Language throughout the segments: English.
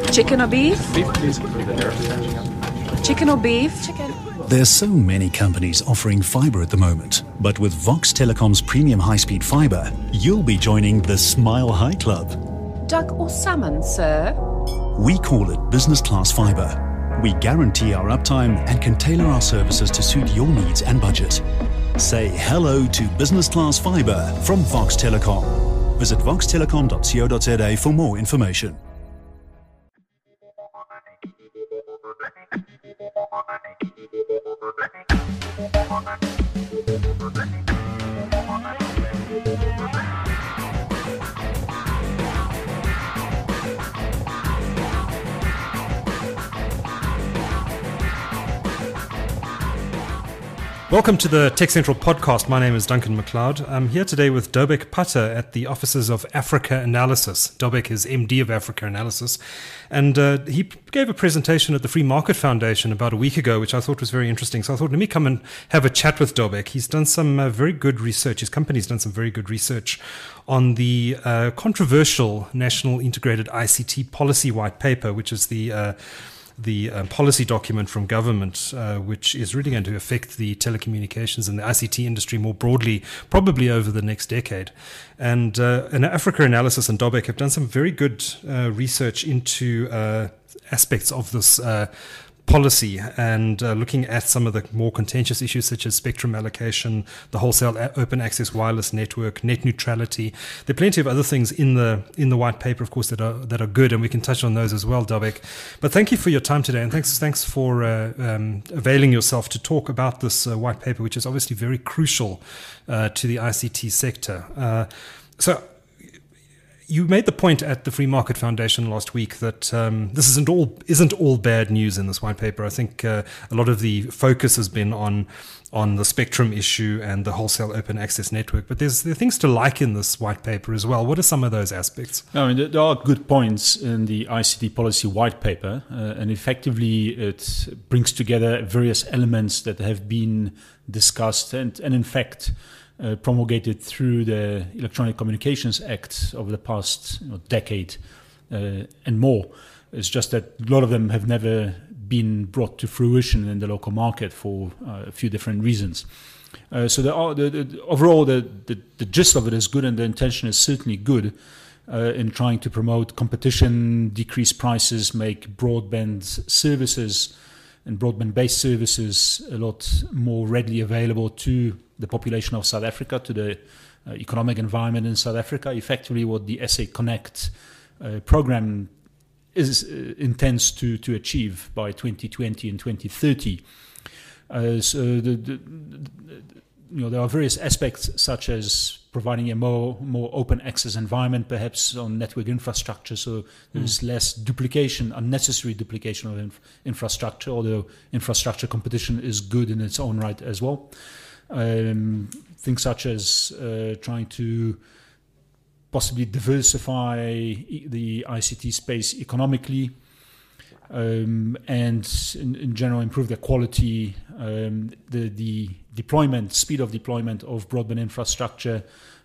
Chicken or beef? Beef, please. Chicken or beef? Chicken. There's so many companies offering fibre at the moment, but with Vox Telecom's premium high-speed fibre, you'll be joining the Smile High Club. Duck or salmon, sir? We call it business class fibre. We guarantee our uptime and can tailor our services to suit your needs and budget. Say hello to business class fibre from Vox Telecom. Visit voxtelecom.co.za for more information. Welcome to the Tech Central podcast. My name is Duncan McLeod. I'm here today with Dobek Patta at the offices of Africa Analysis. Dobek is MD of Africa Analysis. And he gave a presentation at the Free Market Foundation about a week ago, which I thought was very interesting. So I thought, let me come and have a chat with Dobek. He's done some very good research. His company's done some very good research on the controversial National Integrated ICT Policy White Paper, which is the policy document from government, which is really going to affect the telecommunications and the ICT industry more broadly, probably over the next decade. And Africa Analysis and Dobek have done some very good research into aspects of this policy and looking at some of the more contentious issues such as spectrum allocation, the wholesale open access wireless network, net neutrality. There are plenty of other things in the white paper, of course, that are good, and we can touch on those as well, Dobek. But thank you for your time today, and thanks for availing yourself to talk about this white paper, which is obviously very crucial to the ICT sector. So you made the point at the Free Market Foundation last week that this isn't all bad news in this white paper. I think a lot of the focus has been on the spectrum issue and the wholesale open access network. But there are things to like in this white paper as well. What are some of those aspects? I mean, there are good points in the ICT policy white paper, and effectively it brings together various elements that have been discussed and in fact promulgated through the Electronic Communications Act over the past decade and more. It's just that a lot of them have never been brought to fruition in the local market for a few different reasons. So overall, the gist of it is good, and the intention is certainly good in trying to promote competition, decrease prices, make broadband services and broadband-based services a lot more readily available to the population of South Africa, to the economic environment in South Africa. Effectively, what the SA Connect program intends to achieve by 2020 and 2030. So there are various aspects such as providing a more open access environment, perhaps on network infrastructure, so there's less duplication, unnecessary duplication of infrastructure, although infrastructure competition is good in its own right as well. Things such as trying to possibly diversify the ICT space economically, and in general improve the quality, the deployment, speed of deployment of broadband infrastructure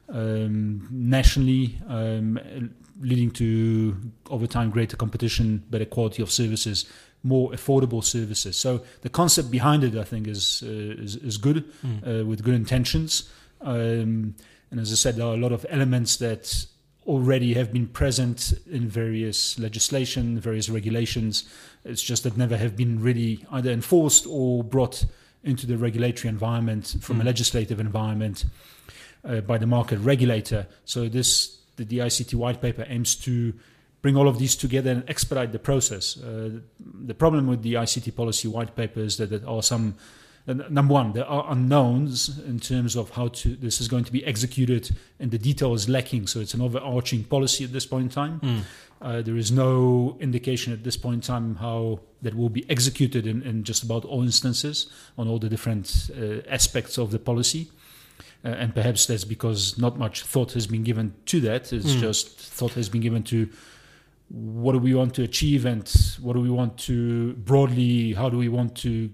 nationally, leading to over time greater competition, better quality of services, more affordable services. So the concept behind it, I think, is good, with good intentions. And as I said, there are a lot of elements that already have been present in various legislation, various regulations. It's just that never have been really either enforced or brought into the regulatory environment from a legislative environment by the market regulator. So the ICT white paper aims to bring all of these together and expedite the process. The problem with the ICT policy white paper is that there are some, number one, there are unknowns in terms of how this is going to be executed, and the detail is lacking. So it's an overarching policy at this point in time. There is no indication at this point in time how that will be executed in just about all instances on all the different aspects of the policy. And perhaps that's because not much thought has been given to that. It's just thought has been given to what do we want to achieve and what do we want to broadly, how do we want to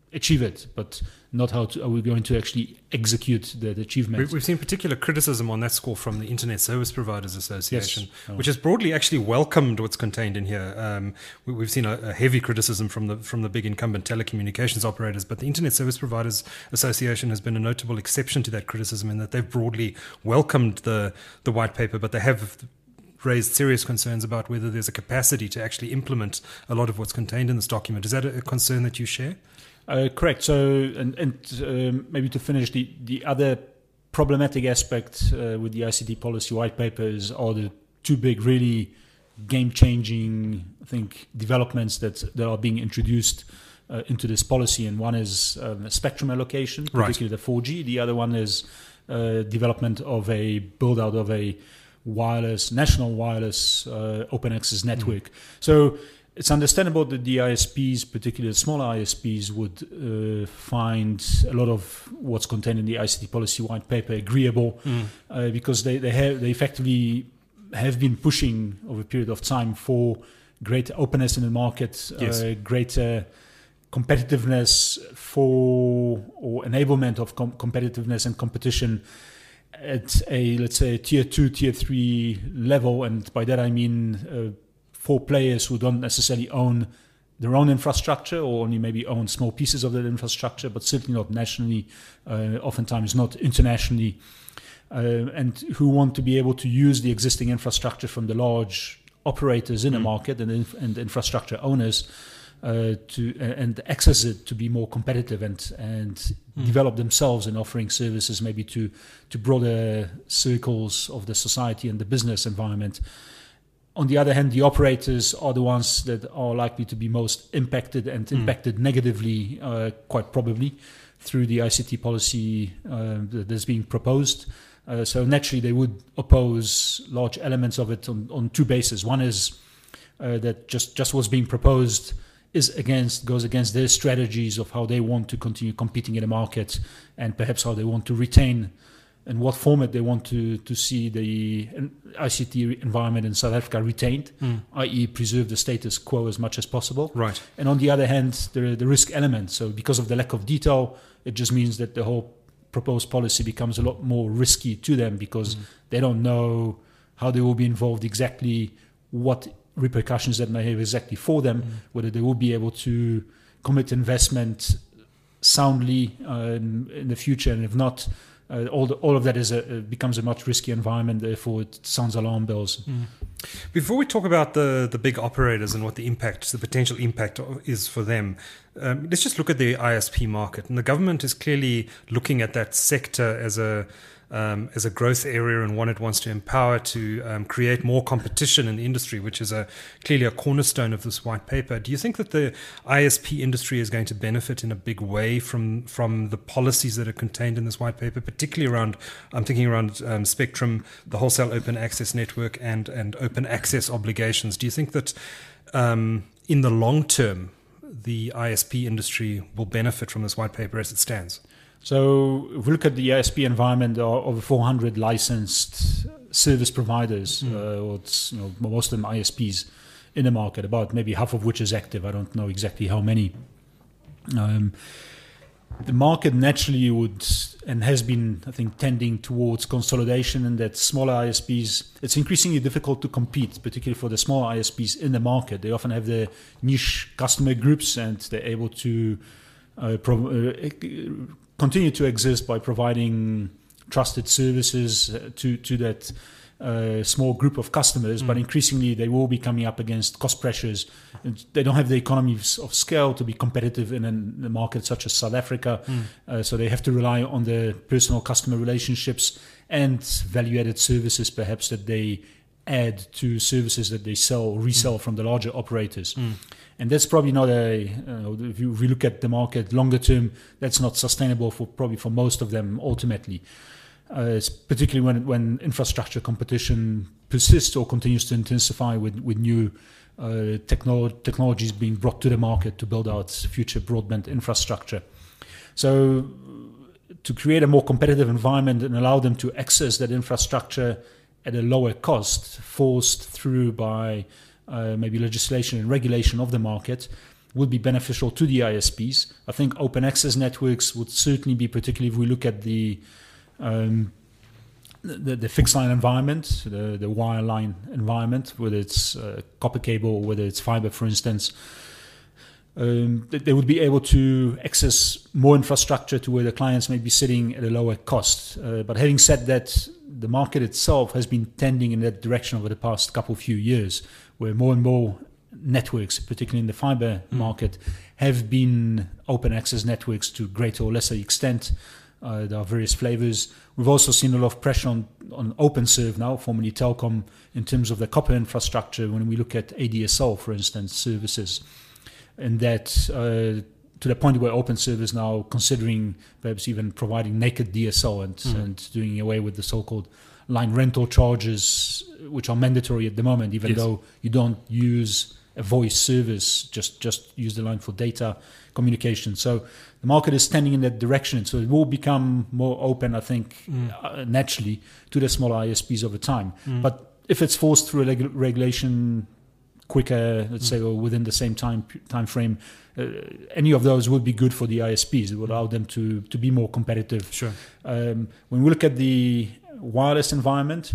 achieve it, but not how are we going to actually execute the achievement. We've seen particular criticism on that score from the Internet Service Providers Association, Yes. which has broadly actually welcomed what's contained in here. We've seen a heavy criticism from the big incumbent telecommunications operators, but the Internet Service Providers Association has been a notable exception to that criticism in that they've broadly welcomed the white paper, but they have raised serious concerns about whether there's a capacity to actually implement a lot of what's contained in this document. Is that a concern that you share? Correct. So, and maybe to finish, the other problematic aspect with the ICT policy white papers are the two big, really game-changing, I think, developments that are being introduced into this policy. And one is spectrum allocation, particularly the 4G. The other one is development of a build-out of a national wireless open access network. So it's understandable that the ISPs, particularly the smaller ISPs, would find a lot of what's contained in the ICT policy white paper agreeable, because they effectively have been pushing over a period of time for greater openness in the market, greater competitiveness or enablement of competitiveness and competition at a, let's say, tier 2, tier 3 level. And by that I mean for players who don't necessarily own their own infrastructure, or only maybe own small pieces of that infrastructure, but certainly not nationally, oftentimes not internationally, and who want to be able to use the existing infrastructure from the large operators in the market and infrastructure owners and access it to be more competitive and develop themselves in offering services maybe to broader circles of the society and the business environment. On the other hand, the operators are the ones that are likely to be most impacted and impacted negatively, quite probably, through the ICT policy that's being proposed. So naturally, they would oppose large elements of it on two bases. One is that just what's being proposed goes against their strategies of how they want to continue competing in the market, and perhaps how they want to retain and what format they want to see the ICT environment in South Africa retained, i.e. preserve the status quo as much as possible. Right. And on the other hand, the risk element. So because of the lack of detail, it just means that the whole proposed policy becomes a lot more risky to them, because they don't know how they will be involved, exactly what repercussions that may have exactly for them, whether they will be able to commit investment soundly in the future, and if not, all of that becomes a much riskier environment. Therefore, it sounds alarm bells. Before we talk about the big operators and what the potential impact is for them, let's just look at the ISP market. And the government is clearly looking at that sector as a growth area and one it wants to empower to create more competition in the industry, which is clearly a cornerstone of this white paper. Do you think that the ISP industry is going to benefit in a big way from the policies that are contained in this white paper, particularly around spectrum, the wholesale open access network, and open access obligations? Do you think that in the long term, the ISP industry will benefit from this white paper as it stands? So if we look at the ISP environment, there are over 400 licensed service providers, most of them ISPs in the market, about maybe half of which is active. I don't know exactly how many. The market naturally would and has been, I think, tending towards consolidation, and that smaller ISPs, it's increasingly difficult to compete, particularly for the smaller ISPs in the market. They often have their niche customer groups, and they're able to continue to exist by providing trusted services to that small group of customers, but increasingly they will be coming up against cost pressures. And they don't have the economies of scale to be competitive in a market such as South Africa, so they have to rely on the personal customer relationships and value-added services perhaps that they add to services that they sell or resell from the larger operators. And that's probably not if we look at the market longer term, that's not sustainable for most of them ultimately. Particularly when infrastructure competition persists or continues to intensify with new technologies being brought to the market to build out future broadband infrastructure. So to create a more competitive environment and allow them to access that infrastructure at a lower cost, forced through by maybe legislation and regulation of the market, would be beneficial to the ISPs. I think open access networks would certainly be, particularly if we look at the fixed line environment, the wireline environment, whether it's copper cable or whether it's fiber, for instance. They would be able to access more infrastructure to where the clients may be sitting at a lower cost. But having said that, the market itself has been tending in that direction over the past few years, where more and more networks, particularly in the fiber market, have been open access networks to greater or lesser extent. There are various flavors. We've also seen a lot of pressure on OpenServe now, formerly Telkom, in terms of the copper infrastructure when we look at ADSL, for instance, services. And that to the point where OpenServe is now considering perhaps even providing naked DSL and doing away with the so-called line rental charges, which are mandatory at the moment, even though you don't use a voice service, just use the line for data communication. So the market is tending in that direction. So it will become more open, I think, naturally to the smaller ISPs over time. But if it's forced through a regulation quicker, let's say, or within the same time frame, any of those would be good for the ISPs. It would allow them to be more competitive. Sure. When we look at the wireless environment,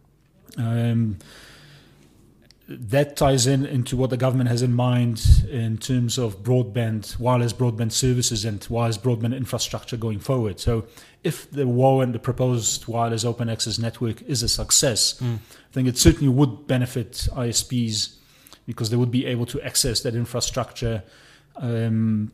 that ties into what the government has in mind in terms of wireless broadband services and wireless broadband infrastructure going forward. So if the WOAN, the proposed wireless open access network, is a success, I think it certainly would benefit ISPs, because they would be able to access that infrastructure to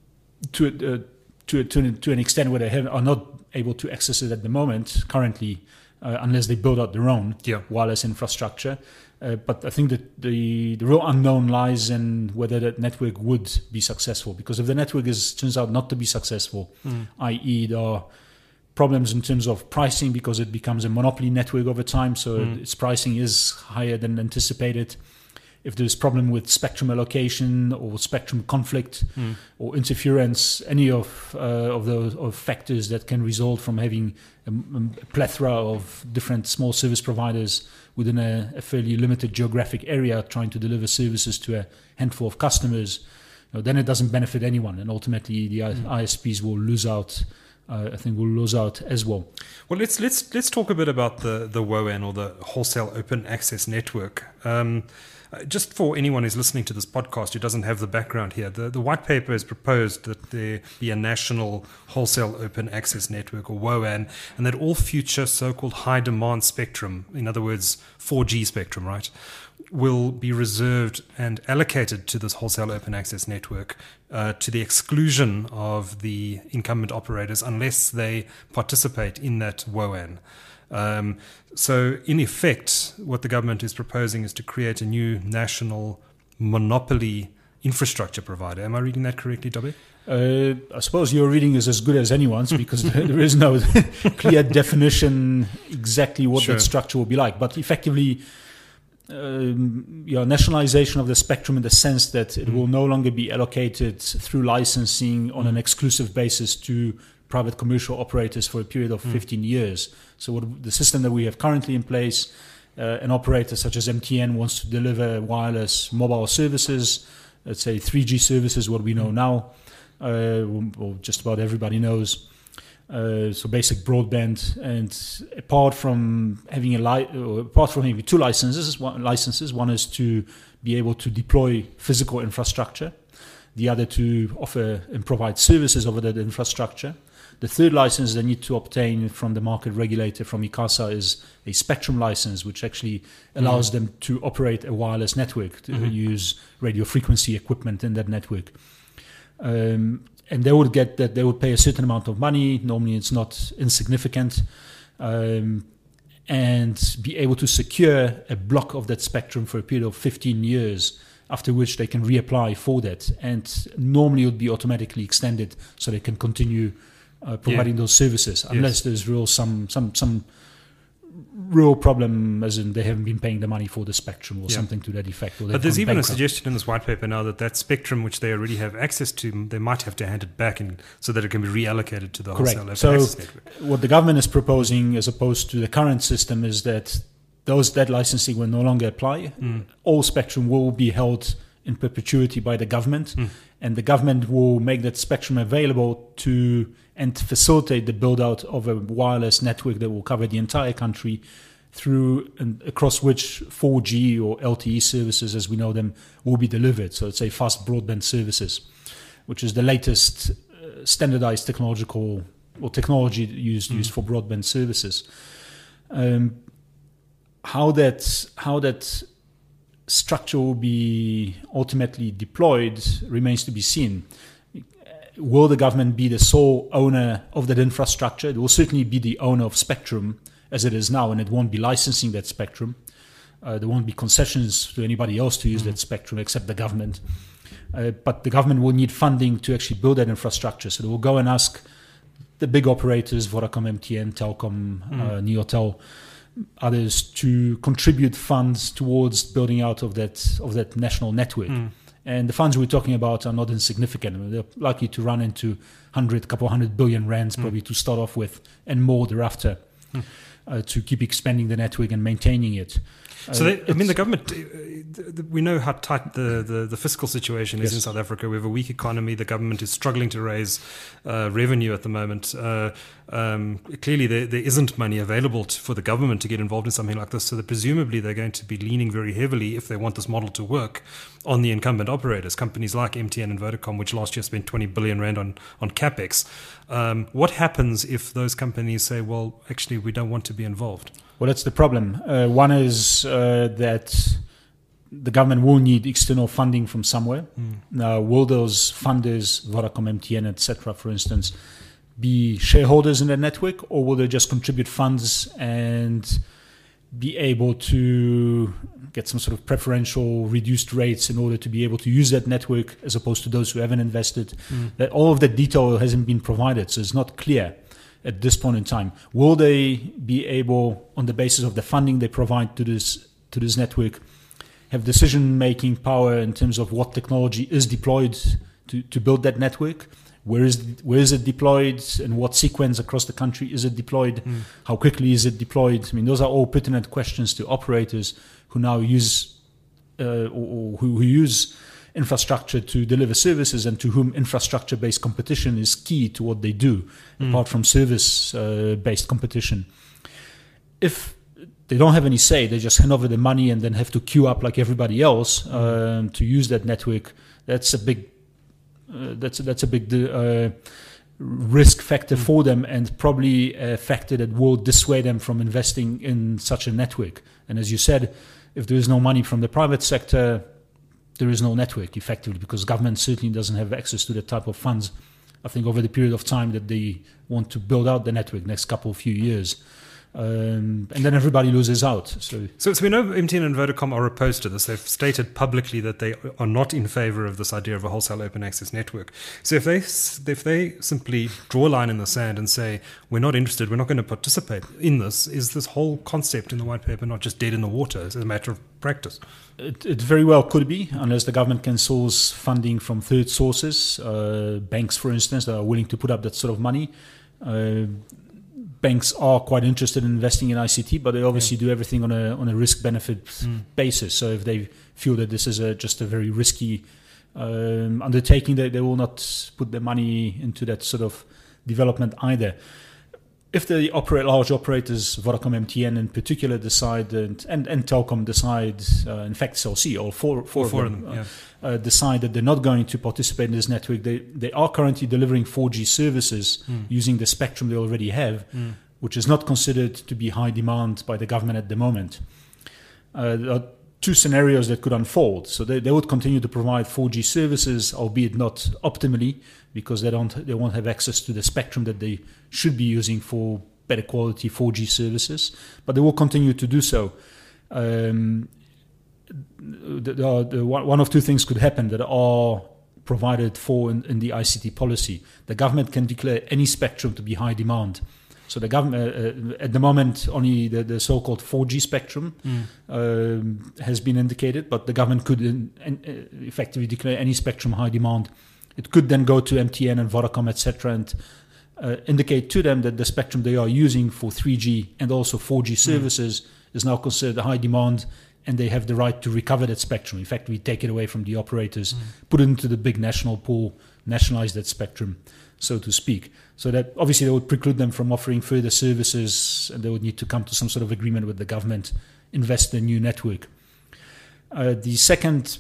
an extent where they are not able to access it at the moment, currently, unless they build out their own wireless infrastructure. But I think that the real unknown lies in whether that network would be successful. Because if the network turns out not to be successful, i.e. there are problems in terms of pricing because it becomes a monopoly network over time, so its pricing is higher than anticipated. If there's problem with spectrum allocation or spectrum conflict or interference, any of those factors that can result from having a plethora of different small service providers within a fairly limited geographic area trying to deliver services to a handful of customers, then it doesn't benefit anyone, and ultimately the ISPs will lose out. I think will lose out as well. Well, let's talk a bit about the WOAN, or the Wholesale Open Access Network. Just for anyone who's listening to this podcast who doesn't have the background here, the white paper has proposed that there be a national wholesale open access network, or WOAN, and that all future so-called high-demand spectrum, in other words, 4G spectrum, right, will be reserved and allocated to this wholesale open access network to the exclusion of the incumbent operators unless they participate in that WOAN. So in effect, what the government is proposing is to create a new national monopoly infrastructure provider. Am I reading that correctly, Dobby? I suppose your reading is as good as anyone's, because there is no clear definition exactly what that structure will be like. But effectively, nationalization of the spectrum in the sense that it will no longer be allocated through licensing on an exclusive basis to private commercial operators for a period of 15 years. So the system that we have currently in place, an operator such as MTN wants to deliver wireless mobile services, let's say 3G services, what we know now, or just about everybody knows. So basic broadband, and apart from having two licenses, one is to be able to deploy physical infrastructure, the other to offer and provide services over that infrastructure. The third license they need to obtain from the market regulator, from ICASA, is a spectrum license, which actually allows them to operate a wireless network, to use radio frequency equipment in that network. And they would get that. They would pay a certain amount of money. Normally, it's not insignificant, and be able to secure a block of that spectrum for a period of 15 years. After which they can reapply for that, and normally it would be automatically extended so they can continue providing those services, unless there's some real problem, as in they haven't been paying the money for the spectrum or something to that effect. Or but there's even a suggestion in this white paper now that spectrum which they already have access to, they might have to hand it back so that it can be reallocated to the wholesale open access network. What the government is proposing, as opposed to the current system, is that that licensing will no longer apply. All spectrum will be held in perpetuity by the government, and the government will make that spectrum available to and facilitate the build out of a wireless network that will cover the entire country through and across which 4G or LTE services, as we know them, will be delivered. So it's a fast broadband services, which is the latest standardized technology used for broadband services. How that structure will be ultimately deployed remains to be seen. Will the government be the sole owner of that infrastructure? It will certainly be the owner of spectrum as it is now, and it won't be licensing that spectrum. There won't be concessions to anybody else to use that spectrum except the government. But the government will need funding to actually build that infrastructure. So they will go and ask the big operators, Vodacom, MTN, Telkom, Neotel, others, to contribute funds towards building out of that national network. And the funds we're talking about are not insignificant. I mean, they're likely to run into couple 100 billion rands probably to start off with, and more thereafter, to keep expanding the network and maintaining it. So, the government, we know how tight the fiscal situation is in South Africa. We have a weak economy. The government is struggling to raise revenue at the moment. Clearly, there isn't money available for the government to get involved in something like this. So presumably they're going to be leaning very heavily, if they want this model to work, on the incumbent operators, companies like MTN and Vodacom, which last year spent 20 billion rand on CapEx. What happens if those companies say, well, actually, we don't want to be involved? Well, that's the problem. One is that the government will need external funding from somewhere. Now, will those funders, Vodacom, MTN, etc., for instance, be shareholders in the network, or will they just contribute funds and be able to get some sort of preferential reduced rates in order to be able to use that network, as opposed to those who haven't invested? That all of that detail hasn't been provided, so it's not clear at this point in time. Will they be able, on the basis of the funding they provide to this network, have decision-making power in terms of what technology is deployed to build that network? Where is it deployed? In what sequence across the country is it deployed? How quickly is it deployed? I mean, those are all pertinent questions to operators who now use or who use infrastructure to deliver services, and to whom infrastructure-based competition is key to what they do, apart from service-based competition. If they don't have any say, they just hand over the money and then have to queue up like everybody else to use that network. That's a big risk factor for them, and probably a factor that will dissuade them from investing in such a network. And as you said, if there is no money from the private sector, there is no network, effectively, because government certainly doesn't have access to the type of funds, I think, over the period of time that they want to build out the network, next few years. And then everybody loses out. So we know MTN and Vodacom are opposed to this. They've stated publicly that they are not in favor of this idea of a wholesale open access network. So if they simply draw a line in the sand and say, we're not interested, we're not going to participate in this, is this whole concept in the white paper not just dead in the water as a matter of practice? It very well could be, unless the government can source funding from third sources, banks, for instance, that are willing to put up that sort of money. Banks are quite interested in investing in ICT, but they obviously do everything on a risk-benefit basis. So if they feel that this is just a very risky undertaking, they will not put their money into that sort of development either. If the large operators, Vodacom, MTN in particular, decide, and Telkom decide, in fact, CLC, all four of them, decide that they're not going to participate in this network, they are currently delivering 4G services using the spectrum they already have, which is not considered to be high demand by the government at the moment. There are two scenarios that could unfold. So they would continue to provide 4G services, albeit not optimally, because they won't have access to the spectrum that they should be using for better quality 4G services, but they will continue to do so. One of two things could happen that are provided for in the ICT policy. The government can declare any spectrum to be high demand. So the government, at the moment, only the so-called 4G spectrum has been indicated, but the government could effectively declare any spectrum high demand. It could then go to MTN and Vodacom, etc., and indicate to them that the spectrum they are using for 3G and also 4G services is now considered high demand and they have the right to recover that spectrum. In fact, we take it away from the operators, put it into the big national pool, nationalize that spectrum, so to speak. So that obviously they would preclude them from offering further services, and they would need to come to some sort of agreement with the government, invest in a new network. The second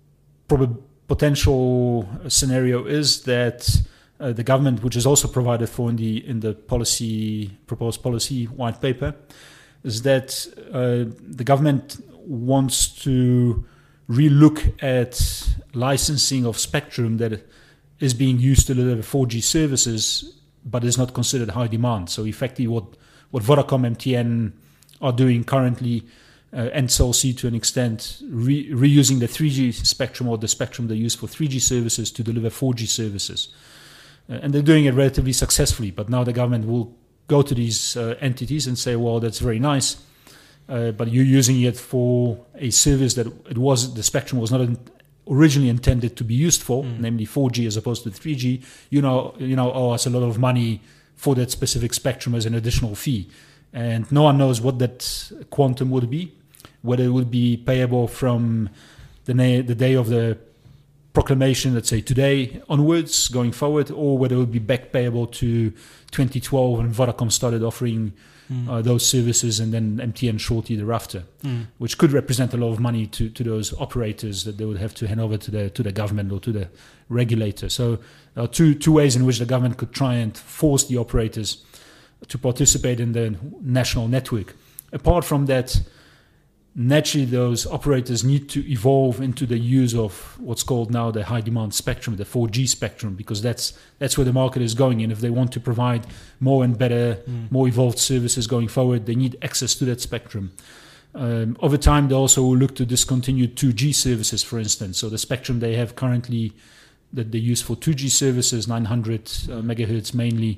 potential scenario is that the government, which is also provided for in the proposed policy white paper, is that the government wants to relook at licensing of spectrum that is being used to deliver 4G services, but is not considered high demand. So effectively what Vodacom, MTN are doing currently, and Cell C to an extent, reusing the 3G spectrum or the spectrum they use for 3G services to deliver 4G services. And they're doing it relatively successfully, but now the government will go to these entities and say, well, that's very nice, but you're using it for a service that the spectrum was not originally intended to be used for, namely 4G as opposed to 3G. You know, owe us a lot of money for that specific spectrum as an additional fee. And no one knows what that quantum would be, whether it would be payable from the day of the proclamation, let's say today onwards, going forward, or whether it would be back payable to 2012 when Vodacom started offering those services, and then MTN shortly thereafter, which could represent a lot of money to those operators that they would have to hand over to the government or to the regulator. So there are two ways in which the government could try and force the operators to participate in the national network. Apart from that, naturally those operators need to evolve into the use of what's called now the high demand spectrum, the 4G spectrum, because that's where the market is going. And if they want to provide more and better, more evolved services going forward, they need access to that spectrum. Over time, they also will look to discontinue 2G services, for instance. So the spectrum they have currently that they use for 2G services, 900 megahertz mainly,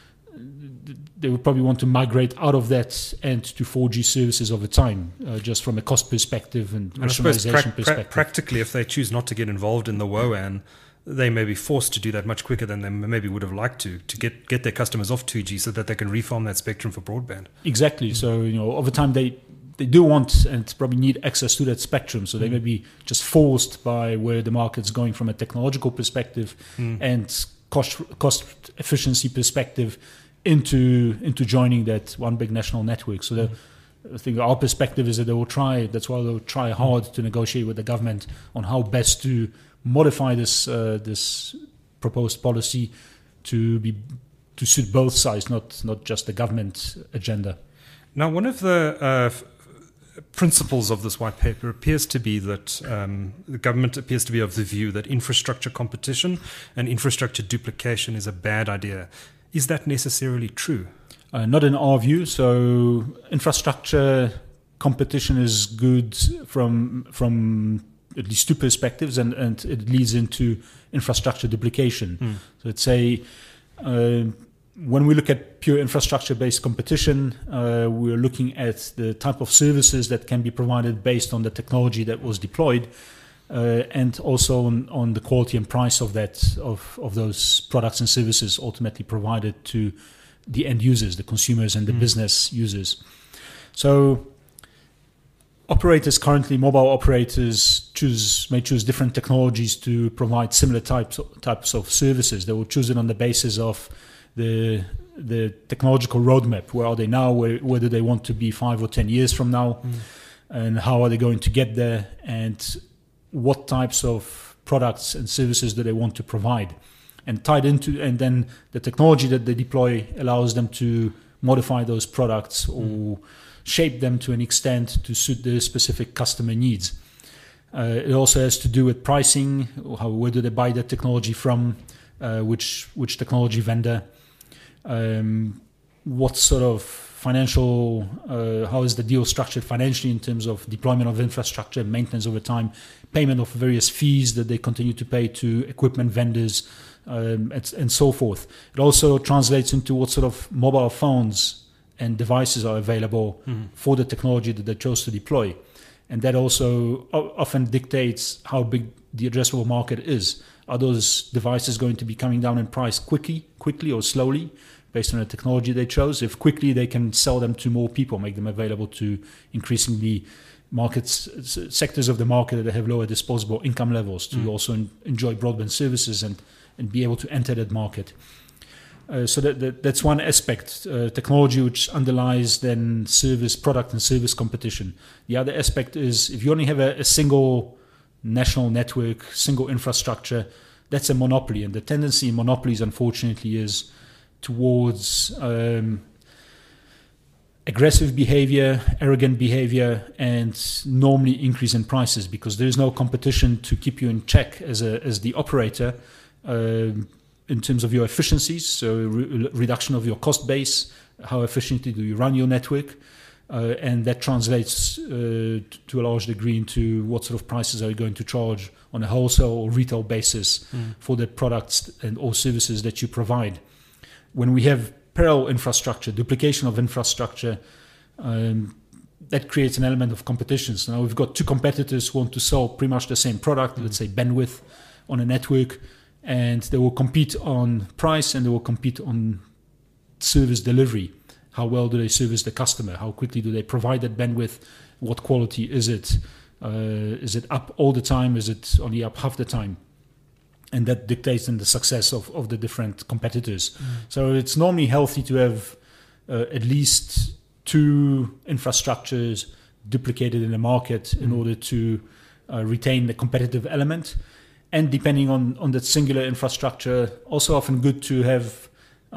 they would probably want to migrate out of that and to 4G services over time, just from a cost perspective and rationalization perspective. Practically, if they choose not to get involved in the WOAN, they may be forced to do that much quicker than they maybe would have liked to get their customers off 2G so that they can reform that spectrum for broadband. Exactly. So, over time they do want and probably need access to that spectrum. So they may be just forced by where the market's going from a technological perspective and cost efficiency perspective into joining that one big national network. So I think our perspective is that they'll try hard to negotiate with the government on how best to modify this proposed policy to suit both sides, not just the government agenda. Now, one of the principles of this white paper appears to be that the government appears to be of the view that infrastructure competition and infrastructure duplication is a bad idea. Is that necessarily true? Not in our view. So infrastructure competition is good from at least two perspectives, and it leads into infrastructure duplication. So let's say when we look at pure infrastructure-based competition, we're looking at the type of services that can be provided based on the technology that was deployed, and also on the quality and price of those products and services ultimately provided to the end users, the consumers and the business users. So operators currently, mobile operators may choose different technologies to provide similar types of services. They will choose it on the basis of the technological roadmap. Where are they now? Where do they want to be 5 or 10 years from now? And how are they going to get there? And what types of products and services do they want to provide? And then the technology that they deploy allows them to modify those products or shape them to an extent to suit the specific customer needs. It also has to do with pricing. Where do they buy that technology from? Which technology vendor? What sort of financial, how is the deal structured financially in terms of deployment of infrastructure, maintenance over time, payment of various fees that they continue to pay to equipment vendors, and so forth. It also translates into what sort of mobile phones and devices are available for the technology that they chose to deploy. And that also often dictates how big the addressable market is. Are those devices going to be coming down in price quickly or slowly based on the technology they chose? If quickly, they can sell them to more people, make them available to increasingly sectors of the market that have lower disposable income levels to also enjoy broadband services and be able to enter that market. So that's one aspect, technology which underlies then product and service competition. The other aspect is if you only have a single national network, single infrastructure, that's a monopoly. And the tendency in monopolies, unfortunately, is towards aggressive behavior, arrogant behavior, and normally increase in prices because there is no competition to keep you in check as the operator in terms of your efficiencies, so reduction of your cost base, how efficiently do you run your network, and that translates to a large degree into what sort of prices are you going to charge on a wholesale or retail basis for the products and or services that you provide. When we have parallel infrastructure, duplication of infrastructure, that creates an element of competition. So now we've got two competitors who want to sell pretty much the same product, let's say bandwidth on a network, and they will compete on price and they will compete on service delivery. How well do they service the customer? How quickly do they provide that bandwidth? What quality is it? Is it up all the time? Is it only up half the time? And that dictates then the success of the different competitors. So it's normally healthy to have at least two infrastructures duplicated in the market in order to retain the competitive element. And depending on that singular infrastructure, also often good to have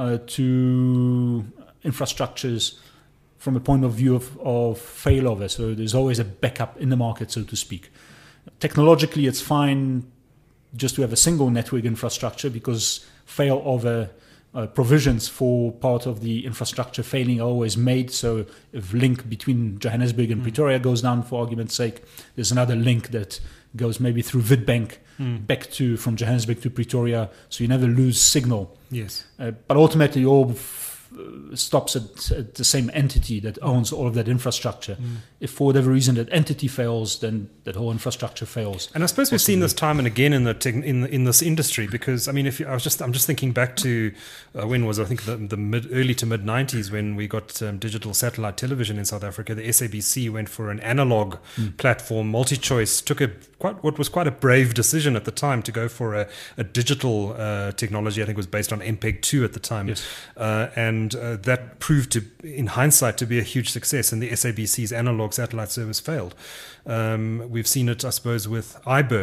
two infrastructures from a point of view of failover. So there's always a backup in the market, so to speak. Technologically, it's fine just to have a single network infrastructure because failover provisions for part of the infrastructure failing are always made. So if link between Johannesburg and Pretoria goes down, for argument's sake, there's another link that goes maybe through Witbank back from Johannesburg to Pretoria, so you never lose signal. Yes. But ultimately, all stops at the same entity that owns all of that infrastructure. If for whatever reason that entity fails, then that whole infrastructure fails. And I suppose we've seen this time and again in this industry because I mean, I'm just thinking back to when was I think the early to mid 90s when we got digital satellite television in South Africa. The SABC went for an analog platform. MultiChoice took what was quite a brave decision at the time to go for a digital technology. I think it was based on MPEG-2 at the time. Yes. And that proved to, in hindsight, to be a huge success, and the SABC's analog satellite service failed. We've seen it, I suppose, with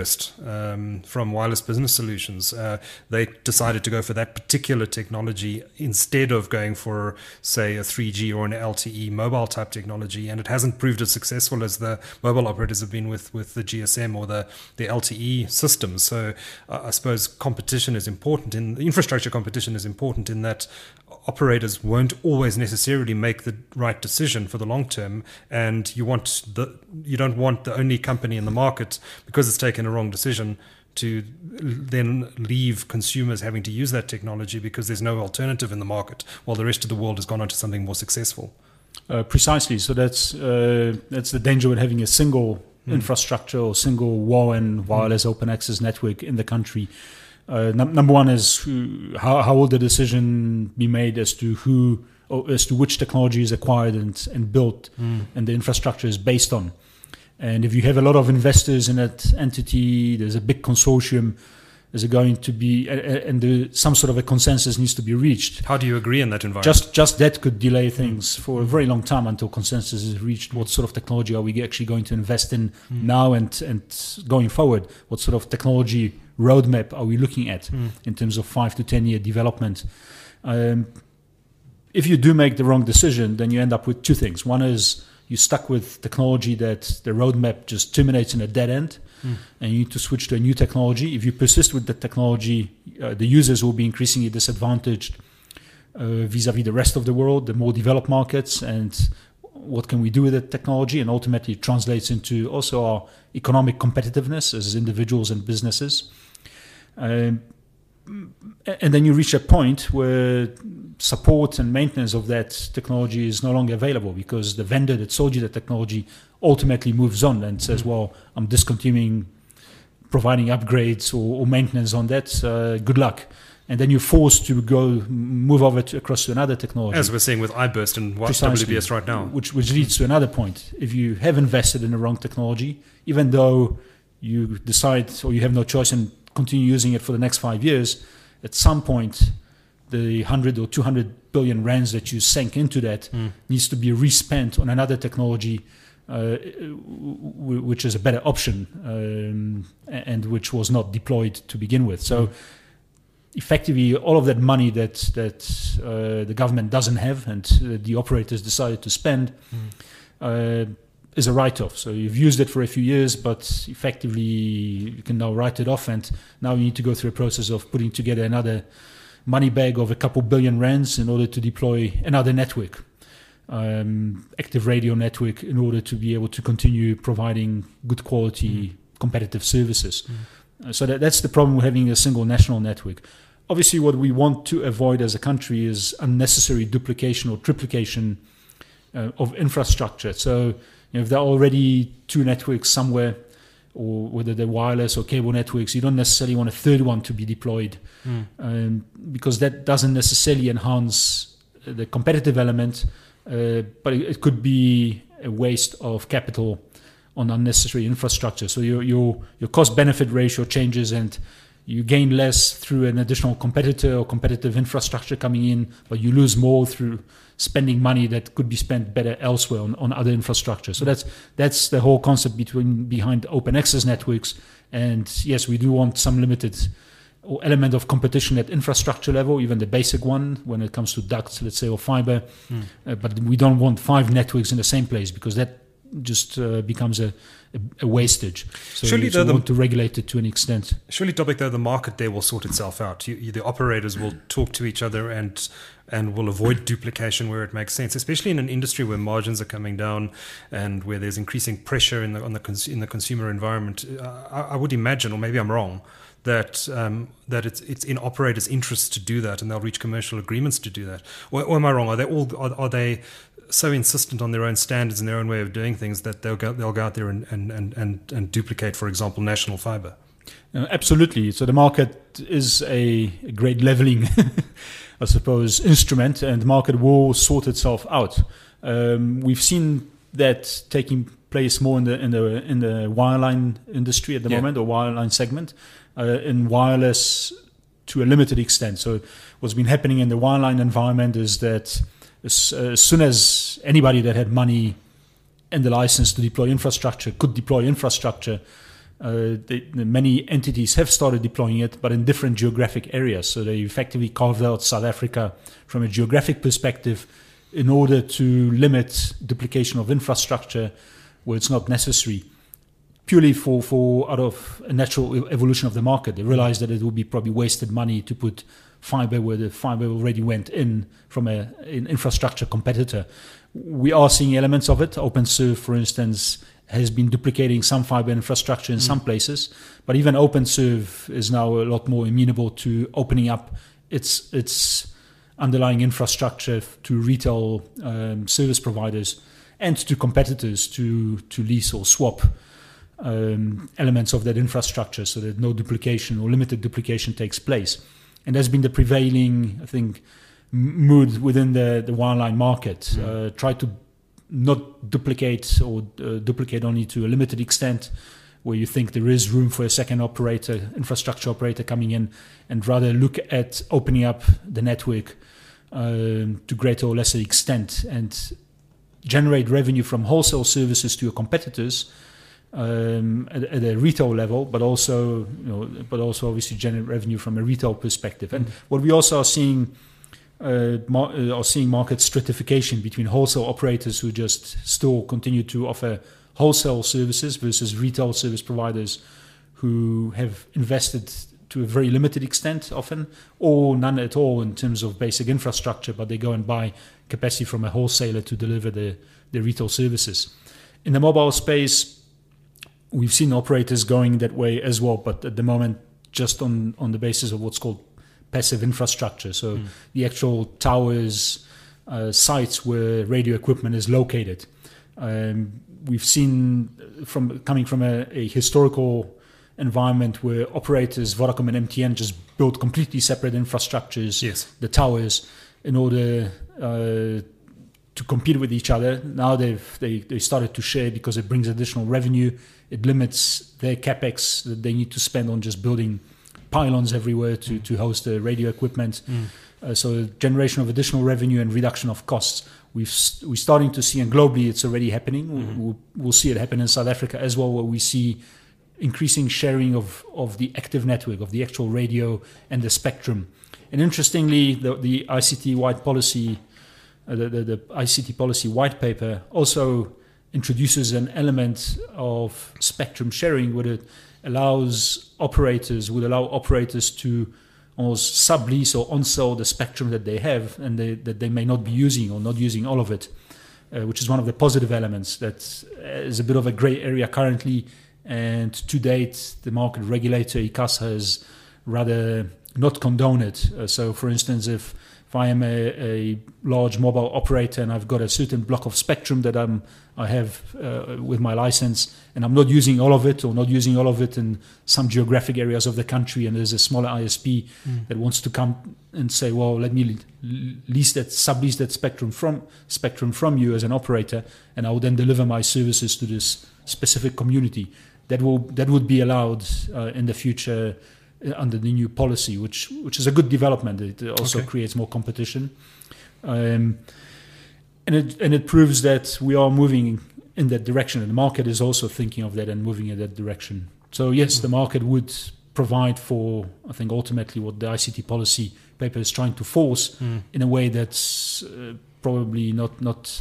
iBurst from Wireless Business Solutions. They decided to go for that particular technology instead of going for, say, a 3G or an LTE mobile type technology, and it hasn't proved as successful as the mobile operators have been with the GSM or the LTE systems. So I suppose competition is important. Infrastructure competition is important in that operators won't always necessarily make the right decision for the long term, and you don't want the only company in the market, because it's taken a wrong decision, to then leave consumers having to use that technology because there's no alternative in the market while the rest of the world has gone on to something more successful. Precisely. So that's the danger with having a single infrastructure or single WAN wireless open access network in the country. Number one is how will the decision be made as to which technology is acquired and built and the infrastructure is based on. And if you have a lot of investors in that entity, there's a big consortium, is it going to be, and some sort of a consensus needs to be reached. How do you agree in that environment? Just that could delay things for a very long time until consensus is reached. What sort of technology are we actually going to invest in now and going forward? What sort of technology roadmap are we looking at in terms of 5 to 10 year development? If you do make the wrong decision, then you end up with two things. One is you're stuck with technology that the roadmap just terminates in a dead end, and you need to switch to a new technology. If you persist with the technology, the users will be increasingly disadvantaged vis-a-vis the rest of the world, the more developed markets, and what can we do with the technology? And ultimately it translates into also our economic competitiveness as individuals and businesses. And then you reach a point where support and maintenance of that technology is no longer available because the vendor that sold you the technology ultimately moves on and says, well, I'm discontinuing providing upgrades or maintenance on that. Good luck. and then you're forced to move over across to another technology. As we're seeing with iBurst and Precisely, WBS right now. Which leads to another point. If you have invested in the wrong technology, even though you decide or you have no choice and continue using it for the next 5 years, at some point, the 100 or 200 billion rands that you sank into that needs to be respent on another technology, which is a better option and which was not deployed to begin with. So effectively, all of that money that the government doesn't have and the operators decided to spend is a write-off. So you've used it for a few years, but effectively you can now write it off, and now you need to go through a process of putting together another money bag of a couple billion rands in order to deploy another network, active radio network, in order to be able to continue providing good quality competitive services. So that's the problem with having a single national network. Obviously, what we want to avoid as a country is unnecessary duplication or triplication of infrastructure. So if there are already two networks somewhere, or whether they're wireless or cable networks, you don't necessarily want a third one to be deployed, because that doesn't necessarily enhance the competitive element, but it could be a waste of capital on unnecessary infrastructure. So your cost-benefit ratio changes, and you gain less through an additional competitor or competitive infrastructure coming in, but you lose more through spending money that could be spent better elsewhere on other infrastructure. So that's the whole concept behind open access networks. And yes, we do want some limited or element of competition at infrastructure level, even the basic one when it comes to ducts, let's say, or fiber. But we don't want 5 networks in the same place, because that just becomes a wastage. So Surely we want to regulate it to an extent. Surely, Dobek, though, the market there will sort itself out. The operators will talk to each other and will avoid duplication where it makes sense, especially in an industry where margins are coming down and where there's increasing pressure in the consumer environment. I would imagine, or maybe I'm wrong, that it's in operators' interests to do that, and they'll reach commercial agreements to do that. Or am I wrong? Are they so insistent on their own standards and their own way of doing things that they'll go out there and duplicate, for example, national fiber? Absolutely. So the market is a great leveling, I suppose, instrument, and the market will sort itself out. We've seen that taking place more in the wireline industry at the moment, or wireline segment, in wireless to a limited extent. So what's been happening in the wireline environment is that as soon as anybody that had money and the license to deploy infrastructure could deploy infrastructure, many entities have started deploying it, but in different geographic areas. So they effectively carved out South Africa from a geographic perspective in order to limit duplication of infrastructure where it's not necessary, purely for out of a natural evolution of the market. They realized that it would be probably wasted money to put fiber where the fiber already went in from an infrastructure competitor. We are seeing elements of it. OpenServe, for instance, has been duplicating some fiber infrastructure in some places, but even OpenServe is now a lot more amenable to opening up its underlying infrastructure to retail service providers and to competitors to lease or swap elements of that infrastructure, so that no duplication or limited duplication takes place. And that's been the prevailing, I think, mood within the wireline market. Try to not duplicate, or duplicate only to a limited extent, where you think there is room for a second operator, infrastructure operator coming in, and rather look at opening up the network to greater or lesser extent and generate revenue from wholesale services to your competitors at a retail level, but also obviously generate revenue from a retail perspective. And what we also are seeing market stratification between wholesale operators who just still continue to offer wholesale services versus retail service providers who have invested to a very limited extent often, or none at all in terms of basic infrastructure, but they go and buy capacity from a wholesaler to deliver the retail services. In the mobile space, we've seen operators going that way as well, but at the moment just on the basis of what's called passive infrastructure. So the actual towers, sites where radio equipment is located. We've seen coming from a historical environment where operators, Vodacom and MTN, just built completely separate infrastructures, Yes. the towers, in order to compete with each other. Now they started to share because it brings additional revenue. It limits their capex that they need to spend on just building pylons everywhere to host the radio equipment. So generation of additional revenue and reduction of costs. We're starting to see, and globally it's already happening. We'll see it happen in South Africa as well, where we see increasing sharing of the active network, of the actual radio and the spectrum. And interestingly, the ICT white policy, the ICT policy white paper also introduces an element of spectrum sharing, where it would allow operators to almost sublease or on-sell the spectrum that they have and that they may not be using or not using all of it, which is one of the positive elements that is a bit of a grey area currently. And to date, the market regulator, ICASA, has rather not condoned it. So, for instance, if I am a large mobile operator and I've got a certain block of spectrum that I have with my license, and I'm not using all of it, or not using all of it in some geographic areas of the country, and there's a smaller ISP that wants to come and say, well, let me sublease that spectrum from you as an operator, and I will then deliver my services to this specific community. That would be allowed in the future under the new policy, which is a good development. It also creates more competition, and it proves that we are moving in that direction, and the market is also thinking of that and moving in that direction. So yes, the market would provide for, I think, ultimately what the ICT policy paper is trying to force in a way that's probably not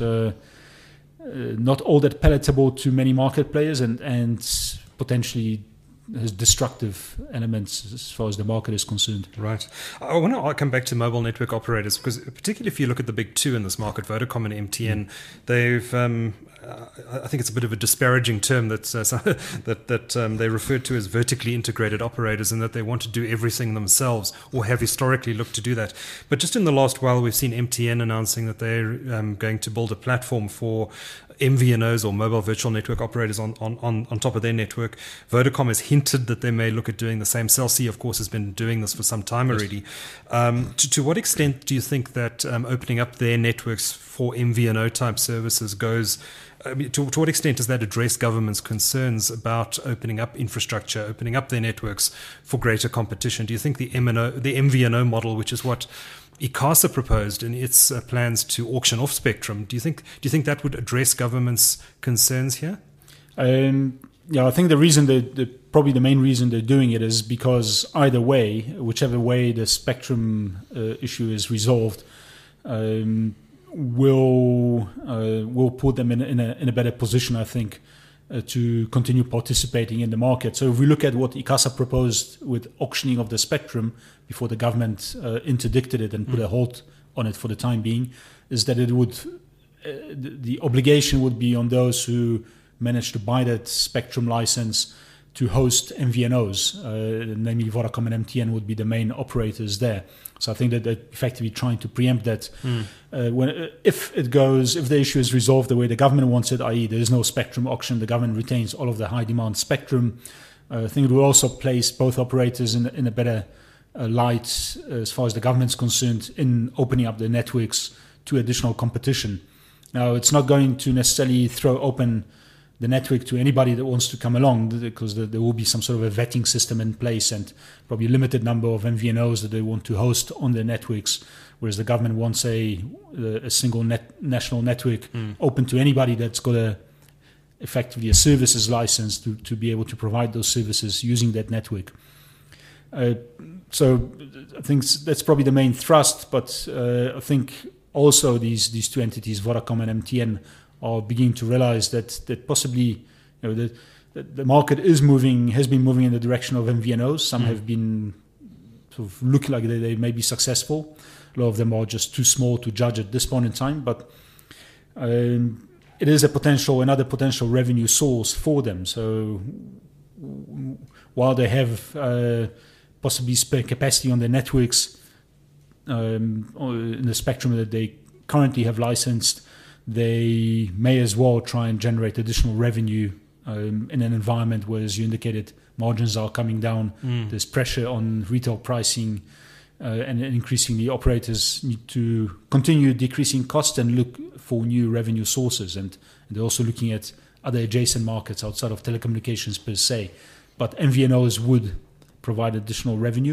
all that palatable to many market players, and potentially has destructive elements as far as the market is concerned. Right. I want to come back to mobile network operators, because particularly if you look at the big two in this market, Vodacom and MTN, they've I think it's a bit of a disparaging term that they refer to as vertically integrated operators, and that they want to do everything themselves, or have historically looked to do that. But just in the last while, we've seen MTN announcing that they're going to build a platform for MVNOs, or mobile virtual network operators, on top of their network. Vodacom has hinted that they may look at doing the same. Cell C, of course, has been doing this for some time already. To what extent do you think that opening up their networks for MVNO type services goes? To what extent does that address government's concerns about opening up infrastructure, opening up their networks for greater competition? Do you think the MVNO model, which is what ICASA proposed in its plans to auction off spectrum, do you think that would address government's concerns here? I think the reason probably the main reason they're doing it is because either way, whichever way the spectrum issue is resolved, will put them in a better position, I think, to continue participating in the market. So if we look at what ICASA proposed with auctioning of the spectrum before the government interdicted it and put a halt on it for the time being, is that it would the obligation would be on those who managed to buy that spectrum license to host MVNOs, namely Vodacom and MTN would be the main operators there. So I think that they're effectively trying to preempt that. If the issue is resolved the way the government wants it, i.e. there is no spectrum auction, the government retains all of the high demand spectrum, I think it will also place both operators in a better light as far as the government's concerned in opening up the networks to additional competition. Now, it's not going to necessarily throw open the network to anybody that wants to come along, because there will be some sort of a vetting system in place and probably a limited number of MVNOs that they want to host on their networks, whereas the government wants a single national network open to anybody that's got effectively a services license to be able to provide those services using that network. So I think that's probably the main thrust, but I think also these two entities, Vodacom and MTN, are beginning to realize that possibly the market has been moving in the direction of MVNOs. Some have been sort of looking like they may be successful. A lot of them are just too small to judge at this point in time, but it is another potential revenue source for them. So while they have possibly spare capacity on their networks in the spectrum that they currently have licensed, they may as well try and generate additional revenue in an environment where, as you indicated, margins are coming down. There's pressure on retail pricing, and increasingly operators need to continue decreasing costs and look for new revenue sources. And they're also looking at other adjacent markets outside of telecommunications per se. But MVNOs would provide additional revenue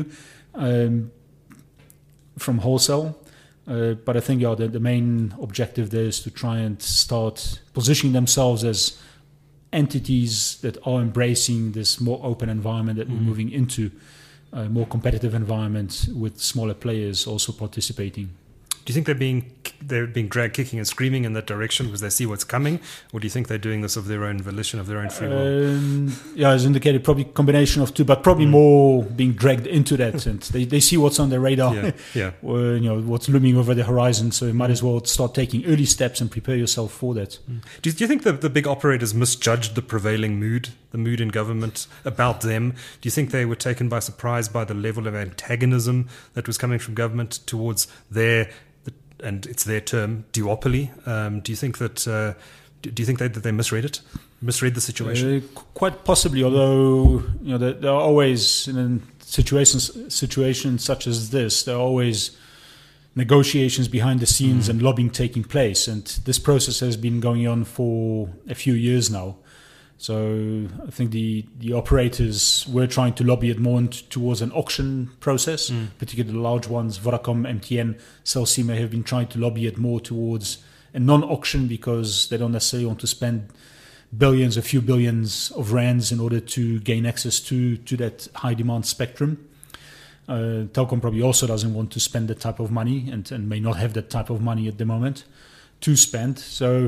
from wholesale. But I think the main objective there is to try and start positioning themselves as entities that are embracing this more open environment that we're moving into, a more competitive environment with smaller players also participating. Do you think they're being dragged kicking and screaming in that direction because they see what's coming, or do you think they're doing this of their own volition, of their own free will? As indicated, probably a combination of two, but probably more being dragged into that, and they see what's on their radar, or, what's looming over the horizon. So you might as well start taking early steps and prepare yourself for that. Do you think the big operators misjudged the prevailing mood, the mood in government about them? Do you think they were taken by surprise by the level of antagonism that was coming from government towards and it's their term, duopoly? Do you think that that they misread the situation? Quite possibly, although there are always in situations such as this, there are always negotiations behind the scenes and lobbying taking place, and this process has been going on for a few years now. So I think the operators were trying to lobby it more towards an auction process, particularly the large ones. Vodacom, MTN, Cell C may have been trying to lobby it more towards a non-auction because they don't necessarily want to spend billions, a few billions of rands in order to gain access to that high-demand spectrum. Telkom probably also doesn't want to spend that type of money and may not have that type of money at the moment to spend. So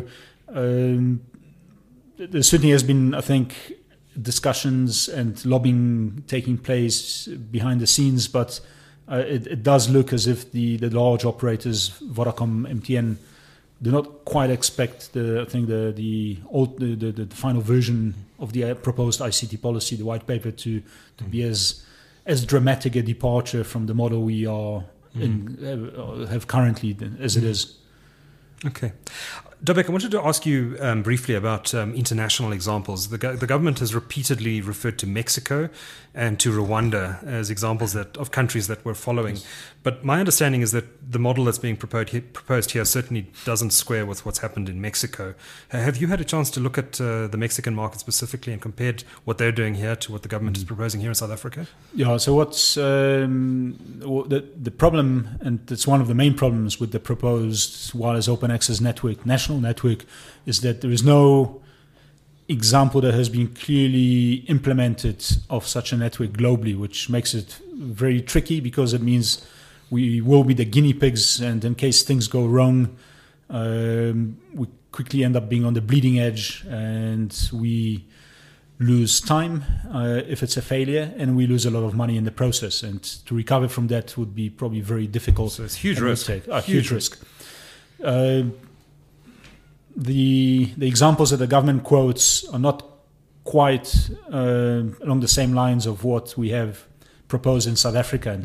there certainly has been, I think, discussions and lobbying taking place behind the scenes, but it does look as if the large operators, Vodacom, MTN, do not quite expect the final version of the proposed ICT policy, the white paper, to be as dramatic a departure from the model we have currently as it is. Okay. Dobek, I wanted to ask you briefly about international examples. The government has repeatedly referred to Mexico and to Rwanda as examples of countries that we're following. But my understanding is that the model that's being proposed here certainly doesn't square with what's happened in Mexico. Have you had a chance to look at the Mexican market specifically and compared what they're doing here to what the government is proposing here in South Africa? Yeah, so what's the problem, and it's one of the main problems with the proposed wireless open access network, national network, is that there is no example that has been clearly implemented of such a network globally, which makes it very tricky because it means we will be the guinea pigs, and in case things go wrong, we quickly end up being on the bleeding edge, and we lose time if it's a failure, and we lose a lot of money in the process. And to recover from that would be probably very difficult. So it's huge risk. Huge risk. The examples that the government quotes are not quite along the same lines of what we have proposed in South Africa.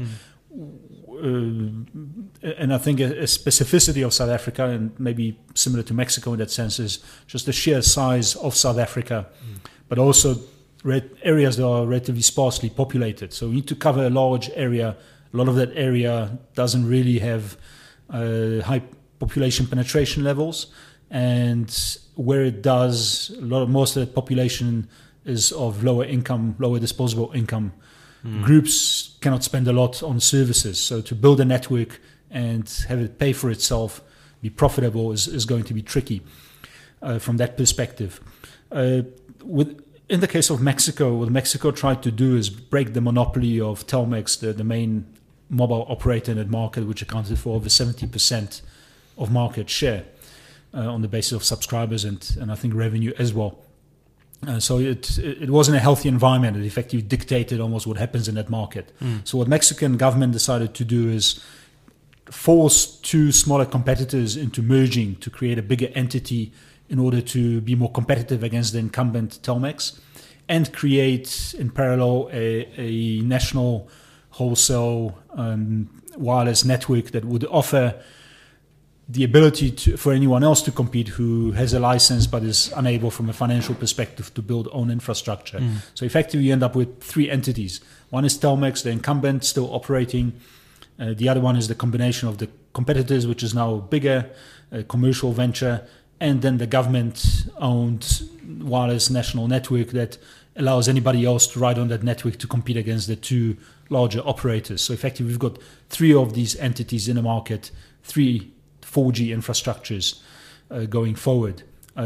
And I think a specificity of South Africa, and maybe similar to Mexico in that sense, is just the sheer size of South Africa, but also areas that are relatively sparsely populated. So we need to cover a large area. A lot of that area doesn't really have high population penetration levels. And where it does, most of the population is of lower income, lower disposable income. Groups cannot spend a lot on services. So to build a network and have it pay for itself, be profitable, is going to be tricky from that perspective. In the case of Mexico, what Mexico tried to do is break the monopoly of Telmex, the main mobile operator in that market, which accounted for over 70% of market share. On the basis of subscribers and I think revenue as well. So it wasn't a healthy environment. It effectively dictated almost what happens in that market. So what Mexican government decided to do is force two smaller competitors into merging to create a bigger entity in order to be more competitive against the incumbent Telmex, and create in parallel a national wholesale wireless network that would offer the ability for anyone else to compete who has a license but is unable from a financial perspective to build own infrastructure. So effectively you end up with three entities. One is Telmex, the incumbent, still operating. The other one is the combination of the competitors, which is now bigger, a commercial venture, and then the government-owned wireless national network that allows anybody else to ride on that network to compete against the two larger operators. So effectively, we've got three of these entities in the market, three 4G infrastructures going forward.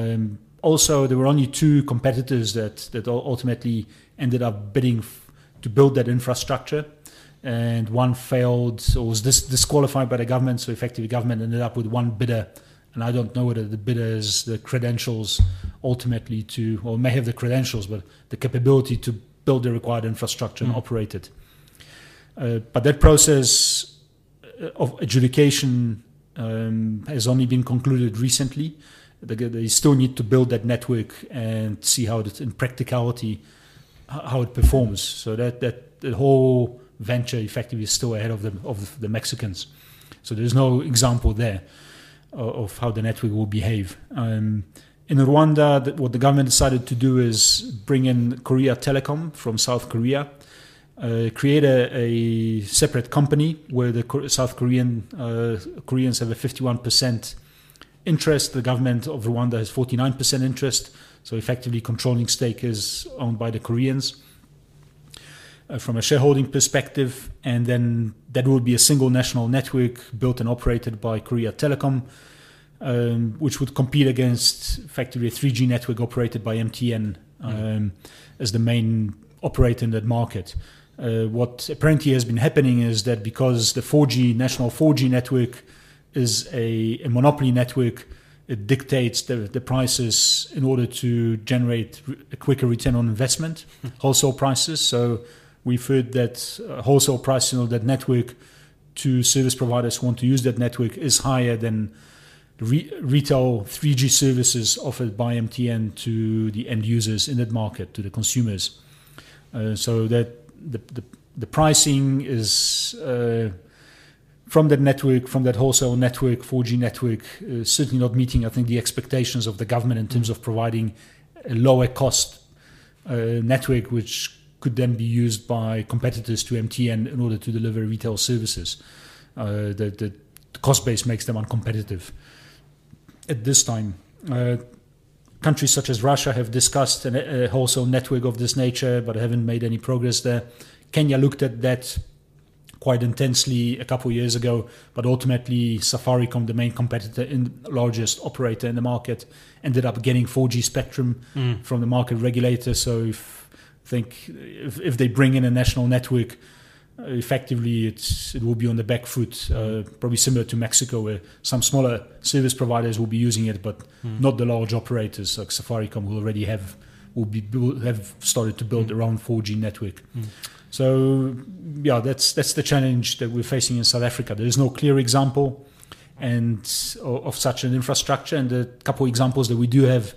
Also, there were only two competitors that ultimately ended up bidding to build that infrastructure. And one failed or was disqualified by the government. So effectively, the government ended up with one bidder. And I don't know whether the bidder has the credentials ultimately to, or may have the credentials, but the capability to build the required infrastructure and operate it. But that process of adjudication has only been concluded recently. They still need to build that network and see how it, in practicality, how it performs. So that the whole venture effectively is still ahead of the Mexicans. So there's no example there of how the network will behave. In Rwanda, what the government decided to do is bring in Korea Telecom from South Korea, create a separate company where the South Koreans have a 51% interest. The government of Rwanda has 49% interest. So effectively, controlling stake is owned by the Koreans. From a shareholding perspective, and then that will be a single national network built and operated by Korea Telecom, which would compete against effectively a 3G network operated by MTN as the main operator in that market. What apparently has been happening is that because the national 4G network is a monopoly network, it dictates the prices in order to generate a quicker return on investment, wholesale prices. So we've heard that wholesale pricing of that network to service providers who want to use that network is higher than retail 3G services offered by MTN to the end users in that market, to the consumers. So that the pricing is from that network, from that wholesale network, 4G network, certainly not meeting, I think, the expectations of the government in terms of providing a lower cost network, which could then be used by competitors to MTN in order to deliver retail services. The cost base makes them uncompetitive at this time. Countries such as Russia have discussed a wholesale network of this nature, but haven't made any progress there. Kenya looked at that quite intensely a couple of years ago, but ultimately Safaricom, the main competitor and largest operator in the market, ended up getting 4G spectrum from the market regulator. So if they bring in a national network, effectively it will be on the back foot, probably similar to Mexico, where some smaller service providers will be using it, but not the large operators like Safaricom, who already have started to build their own 4G network. So yeah, that's the challenge that we're facing in South Africa. There is no clear example of such an infrastructure, and the couple of examples that we do have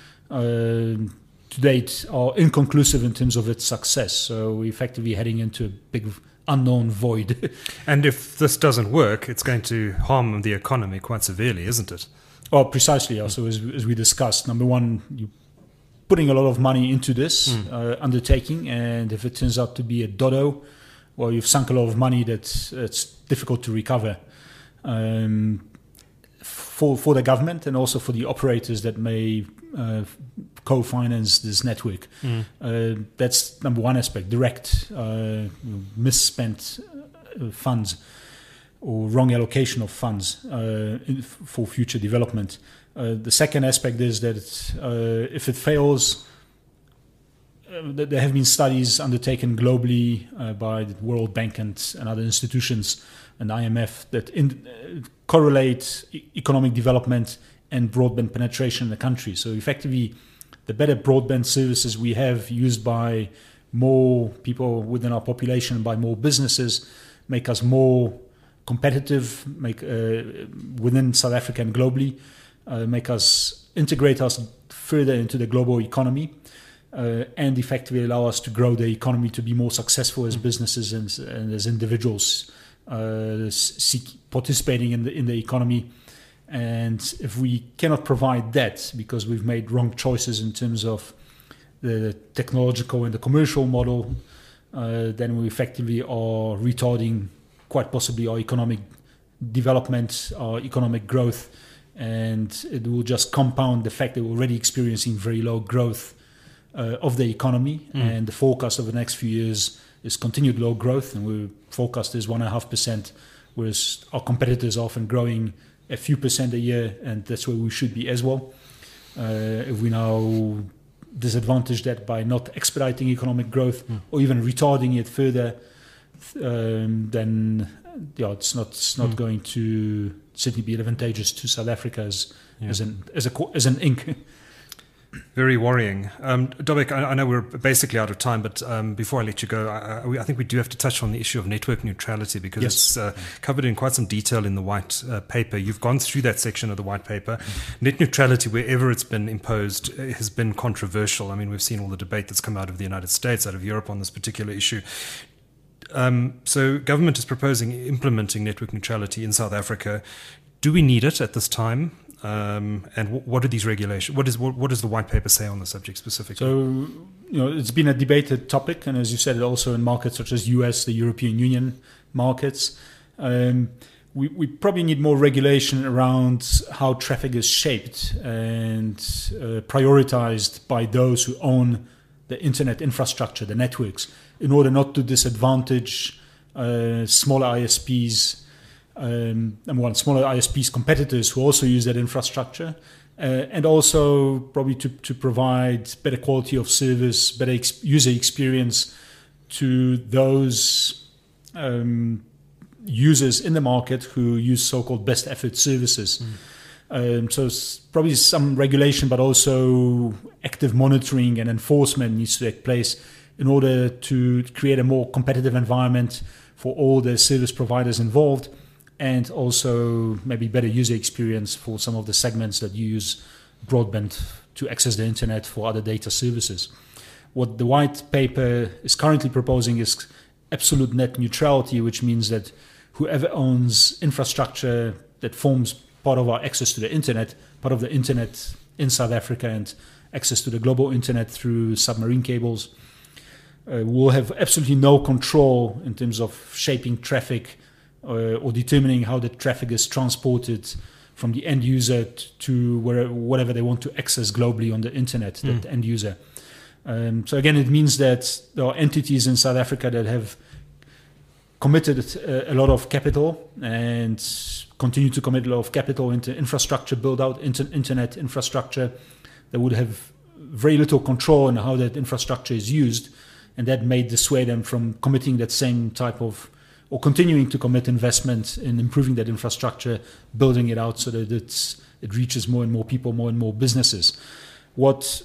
to date are inconclusive in terms of its success. So we're effectively heading into a big unknown void. And if this doesn't work, it's going to harm the economy quite severely, isn't it? Oh, precisely. Also, as we discussed, number one, you're putting a lot of money into this undertaking, and if it turns out to be a dodo, well, you've sunk a lot of money that's difficult to recover for the government and also for the operators that may co-finance this network. That's number one aspect, direct misspent funds or wrong allocation of funds for future development. The second aspect is that if it fails, there have been studies undertaken globally by the World Bank and other institutions and IMF that correlate economic development and broadband penetration in the country. So effectively, the better broadband services we have used by more people within our population, by more businesses, make us more competitive, make within South Africa and globally, integrate us further into the global economy, and effectively allow us to grow the economy to be more successful as businesses and as individuals participating in the economy And if we cannot provide that because we've made wrong choices in terms of the technological and the commercial model, then we effectively are retarding quite possibly our economic development, our economic growth, and it will just compound the fact that we're already experiencing very low growth of the economy, and the forecast over the next few years is continued low growth, and we forecast is 1.5%, whereas our competitors are often growing a few percent a year, and that's where we should be as well. If we now disadvantage that by not expediting economic growth or even retarding it further, then it's not going to certainly be advantageous to South Africa as an Inc. Very worrying. Dobek, I know we're basically out of time, but before I let you go, I think we do have to touch on the issue of network neutrality, because it's covered in quite some detail in the white paper. You've gone through that section of the white paper. Net neutrality, wherever it's been imposed, has been controversial. I mean, we've seen all the debate that's come out of the United States, out of Europe on this particular issue. So government is proposing implementing network neutrality in South Africa. Do we need it at this time? And what are these regulations? What does the white paper say on the subject specifically? So, it's been a debated topic, and as you said, also in markets such as US, the European Union markets. We probably need more regulation around how traffic is shaped and prioritized by those who own the internet infrastructure, the networks, in order not to disadvantage smaller ISPs. Smaller ISPs competitors who also use that infrastructure, and also probably to provide better quality of service, better user experience to those users in the market who use so-called best effort services. So it's probably some regulation, but also active monitoring and enforcement needs to take place in order to create a more competitive environment for all the service providers involved, and also maybe better user experience for some of the segments that use broadband to access the internet for other data services. What the white paper is currently proposing is absolute net neutrality, which means that whoever owns infrastructure that forms part of our access to the internet, part of the internet in South Africa and access to the global internet through submarine cables, will have absolutely no control in terms of shaping traffic or determining how the traffic is transported from the end user to whatever they want to access globally on the internet, that end user. So again, it means that there are entities in South Africa that have committed a lot of capital and continue to commit a lot of capital into infrastructure build-out, internet infrastructure, that would have very little control on how that infrastructure is used, and that may dissuade them from committing that same type of, or continuing to commit investment in improving that infrastructure, building it out so that it reaches more and more people, more and more businesses. What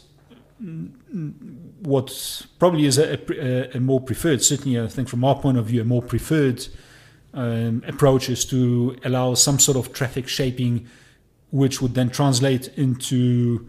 probably is a more preferred, certainly I think from our point of view, a more preferred approach is to allow some sort of traffic shaping, which would then translate into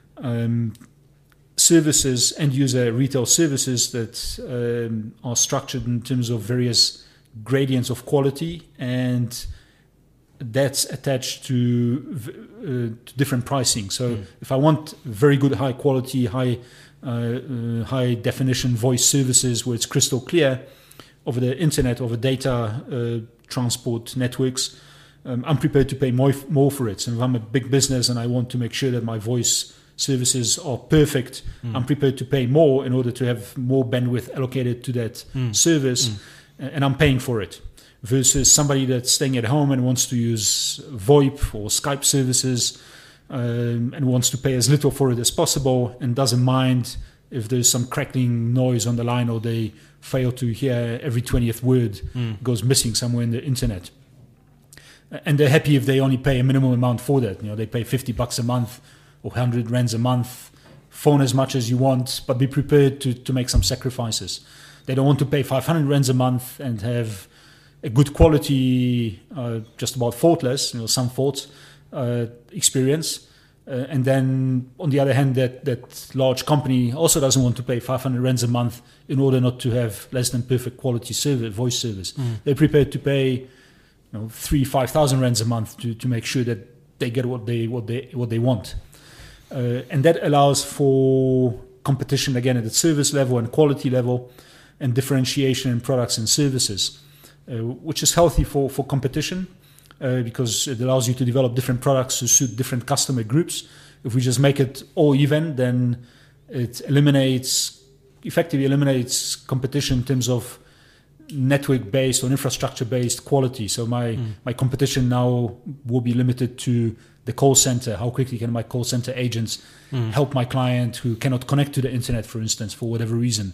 services, end user retail services that are structured in terms of various gradients of quality, and that's attached to different pricing. So if I want very good, high quality, high definition voice services where it's crystal clear over the internet, over data transport networks, I'm prepared to pay more for it. So if I'm a big business and I want to make sure that my voice services are perfect, I'm prepared to pay more in order to have more bandwidth allocated to that service, and I'm paying for it. Versus somebody that's staying at home and wants to use VoIP or Skype services and wants to pay as little for it as possible and doesn't mind if there's some crackling noise on the line or they fail to hear every 20th word goes missing somewhere in the internet. And they're happy if they only pay a minimum amount for that. They pay $50 a month or 100 rands a month, phone as much as you want, but be prepared to make some sacrifices. They don't want to pay 500 rands a month and have a good quality, just about faultless, some faults experience. And then on the other hand, that large company also doesn't want to pay 500 rands a month in order not to have less than perfect quality voice service. They're prepared to pay 3,000-5,000 rands a month to make sure that they get what they want, and that allows for competition again at the service level and quality level, and differentiation in products and services, which is healthy for competition because it allows you to develop different products to suit different customer groups. If we just make it all even, then it effectively eliminates competition in terms of network-based or infrastructure-based quality. So my competition now will be limited to the call center. How quickly can my call center agents help my client who cannot connect to the internet, for instance, for whatever reason,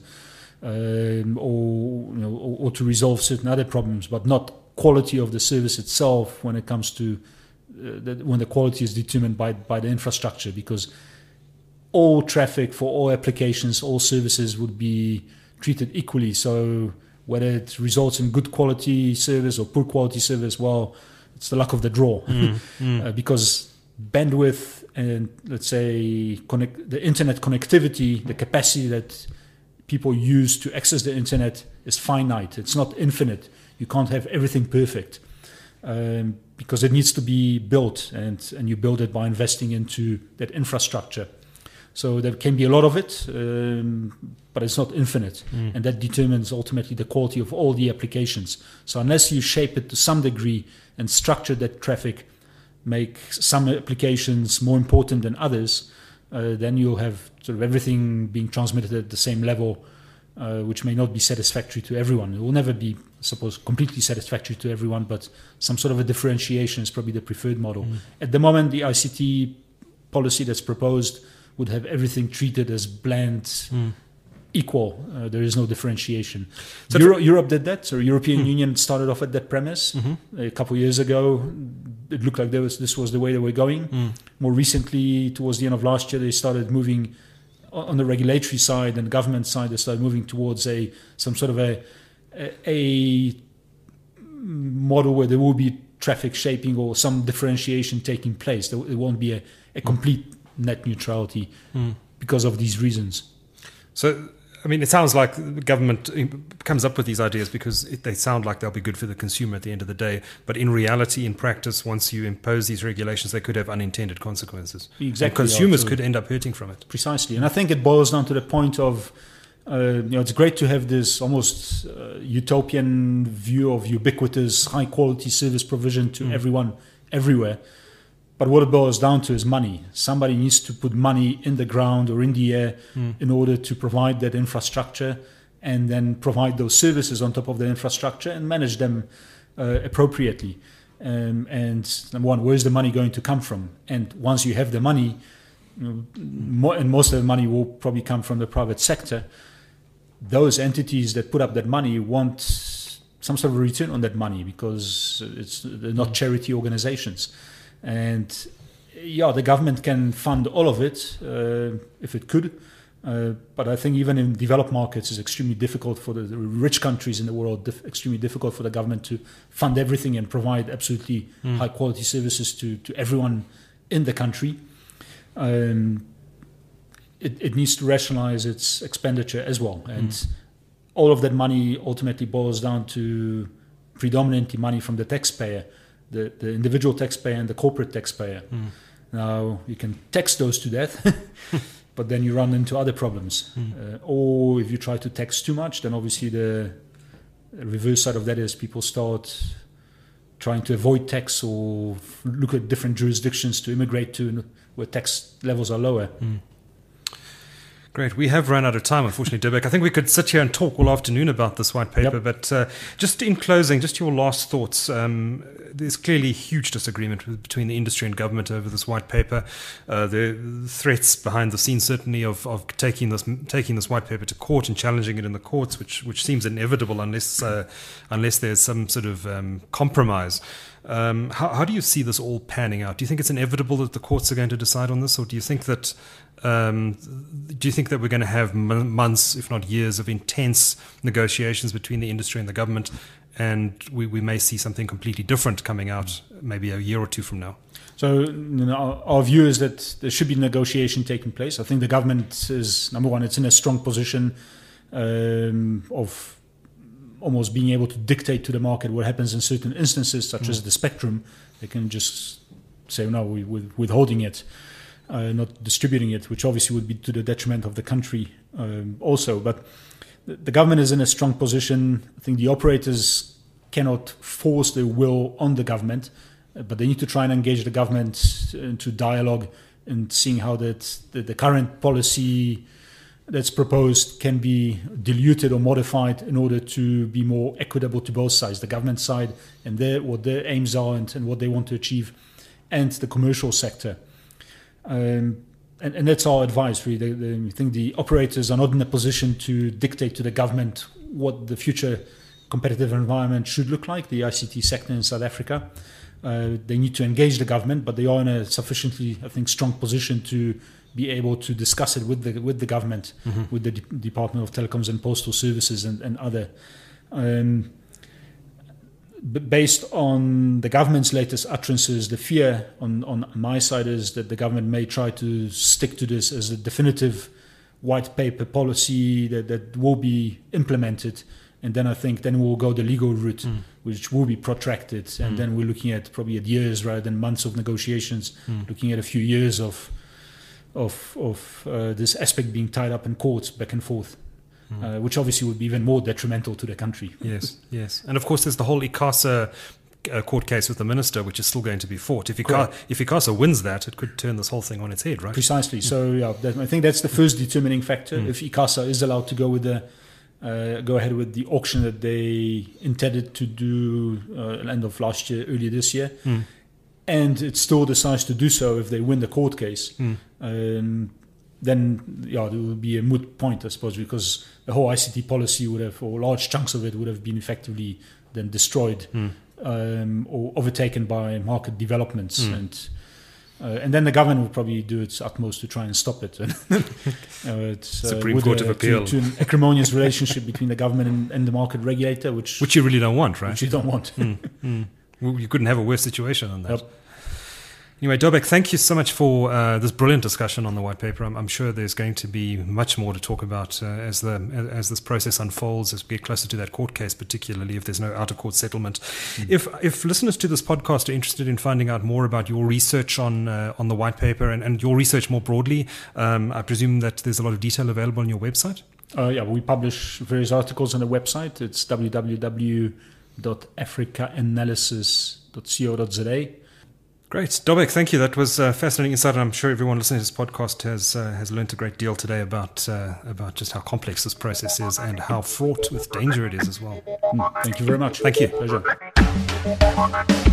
or to resolve certain other problems, but not quality of the service itself when it comes to when the quality is determined by the infrastructure, because all traffic for all applications, all services would be treated equally. So whether it results in good quality service or poor quality service, well, it's the luck of the draw. Because bandwidth and, let's say, the internet connectivity, the capacity that people use to access the internet is finite. It's not infinite. You can't have everything perfect because it needs to be built, and you build it by investing into that infrastructure. So there can be a lot of it, but it's not infinite. And that determines ultimately the quality of all the applications. So unless you shape it to some degree and structure that traffic, make some applications more important than others, then you'll have sort of everything being transmitted at the same level, which may not be satisfactory to everyone. It will never be, I suppose, completely satisfactory to everyone, but some sort of a differentiation is probably the preferred model. At the moment, the ICT policy that's proposed would have everything treated as bland, equal. There is no differentiation. So Europe did that. So European Union started off at that premise a couple of years ago. It looked like this was the way they were going. More recently, towards the end of last year, they started moving on the regulatory side and government side. They started moving towards some sort of a model where there will be traffic shaping or some differentiation taking place. It won't be a complete net neutrality because of these reasons. So, I mean, it sounds like the government comes up with these ideas because they sound like they'll be good for the consumer at the end of the day. But in reality, in practice, once you impose these regulations, they could have unintended consequences. Exactly. And consumers could end up hurting from it. Precisely. And I think it boils down to the point of, it's great to have this almost utopian view of ubiquitous, high-quality service provision to everyone, everywhere. But what it boils down to is money. Somebody needs to put money in the ground or in the air in order to provide that infrastructure and then provide those services on top of the infrastructure and manage them appropriately. And number one, where's the money going to come from? And once you have the money, and most of the money will probably come from the private sector, those entities that put up that money want some sort of return on that money because they're not charity organizations. And the government can fund all of it if it could. But I think even in developed markets, it's extremely difficult for the rich countries in the world, extremely difficult for the government to fund everything and provide absolutely high quality services to everyone in the country. It needs to rationalize its expenditure as well. And all of that money ultimately boils down to predominantly money from the taxpayer. The individual taxpayer and the corporate taxpayer. Now, you can tax those to death, but then you run into other problems. Or if you try to tax too much, then obviously the reverse side of that is people start trying to avoid tax or look at different jurisdictions to immigrate to where tax levels are lower. Great. We have run out of time, unfortunately, Dobek. I think we could sit here and talk all afternoon about this white paper, but just in closing, just your last thoughts. There's clearly huge disagreement between the industry and government over this white paper. The threats behind the scenes, certainly, of taking this white paper to court and challenging it in the courts, which seems inevitable unless there's some sort of compromise. How do you see this all panning out? Do you think it's inevitable that the courts are going to decide on this, or do you think that we're going to have months, if not years, of intense negotiations between the industry and the government, and we may see something completely different coming out maybe a year or two from now? So our view is that there should be negotiation taking place. I think the government is, number one, it's in a strong position of almost being able to dictate to the market what happens in certain instances, such as the spectrum. They can just say, no, we're withholding it, not distributing it, which obviously would be to the detriment of the country also. But the government is in a strong position. I think the operators cannot force their will on the government, but they need to try and engage the government into dialogue and seeing how the current policy that's proposed can be diluted or modified in order to be more equitable to both sides, the government side and what their aims are and what they want to achieve, and the commercial sector. And that's our advice, really. I think the operators are not in a position to dictate to the government what the future competitive environment should look like, the ICT sector in South Africa. They need to engage the government, but they are in a sufficiently, I think, strong position to be able to discuss it with the government, with the Department of Telecoms and Postal Services and other. Based on the government's latest utterances, the fear on my side is that the government may try to stick to this as a definitive white paper policy that will be implemented. And then I think we'll go the legal route, which will be protracted. And then we're looking at probably at years rather than months of negotiations, looking at a few years of this aspect being tied up in courts back and forth, which obviously would be even more detrimental to the country. Yes. And of course, there's the whole ICASA court case with the minister, which is still going to be fought. If ICASA wins that, it could turn this whole thing on its head, right? Precisely. So I think that's the first determining factor. If ICASA is allowed to go ahead with the auction that they intended to do end of last year, early this year, and it still decides to do so if they win the court case, then it will be a moot point, I suppose, because the whole ICT policy would have, or large chunks of it would have been effectively then destroyed or overtaken by market developments. And then the government will probably do its utmost to try and stop it. Supreme Court of Appeal. To an acrimonious relationship between the government and the market regulator, which you really don't want, right? Which you don't want. You couldn't have a worse situation than that. Yep. Anyway, Dobek, thank you so much for this brilliant discussion on the white paper. I'm sure there's going to be much more to talk about as this process unfolds, as we get closer to that court case, particularly if there's no out-of-court settlement. If listeners to this podcast are interested in finding out more about your research on the white paper and your research more broadly, I presume that there's a lot of detail available on your website? We publish various articles on the website. It's www.africaanalysis.co.za. Great. Dobek, thank you. That was fascinating insight, and I'm sure everyone listening to this podcast has learned a great deal today about just how complex this process is and how fraught with danger it is as well. Thank you very much. Thank you. Pleasure.